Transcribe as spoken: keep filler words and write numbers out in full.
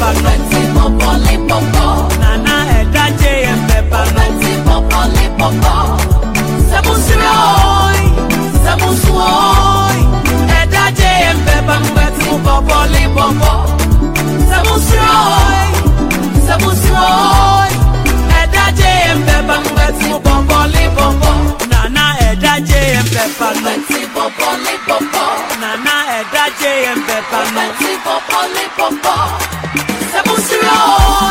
pepper no. Plenty popo li popo. Nana eda J M pepper no. Plenty popo li popo. Samusroi, samusroi. Eda J M pepper no beti popo li popo. Samusroi, samusroi. Eda J M pepper no beti popo li popo. Nana eda J M pepper no. Plenty popo li popo. Nana eda J M pepper no. Plenty popo li popo. Samusroi.